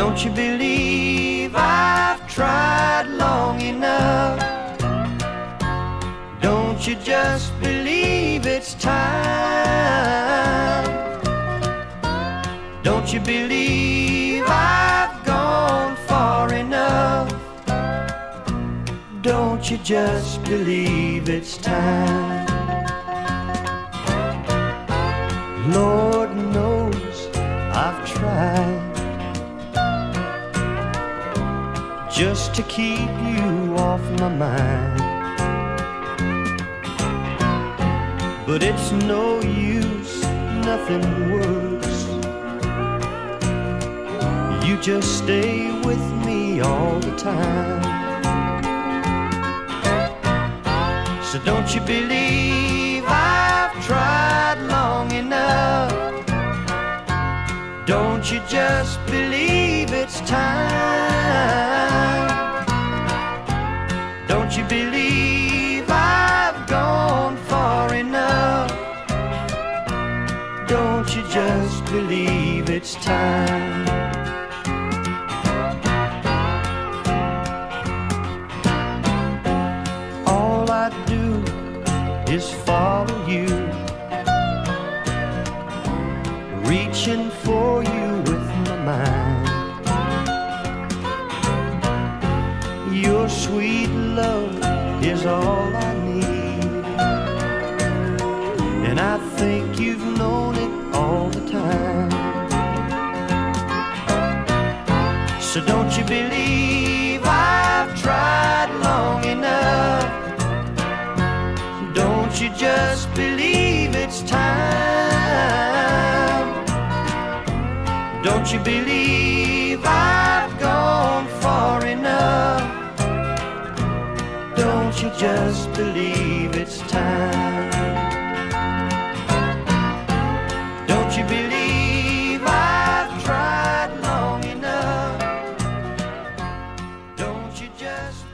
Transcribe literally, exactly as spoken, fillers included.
Don't you believe I've tried long enough? Don't you just believe it's time? Don't you believe I've gone far enough? Don't you just believe it's time? Lord knows I've tried just to keep you off my mind, but it's no use, nothing works. You just stay with me all the time. So don't you believe I've tried long enough? Don't you just believe it's time? Don't you believe I've gone far enough? Don't you just believe it's time? All I do is follow you, reaching for you with my mind. Your sweet love is all I need, and I think you've known it all the time. So don't you believe I've tried long enough? Don't you just believe it's time? Don't you believe I've gone far enough? Don't you just believe it's time? Don't you believe I've tried long enough? Don't you just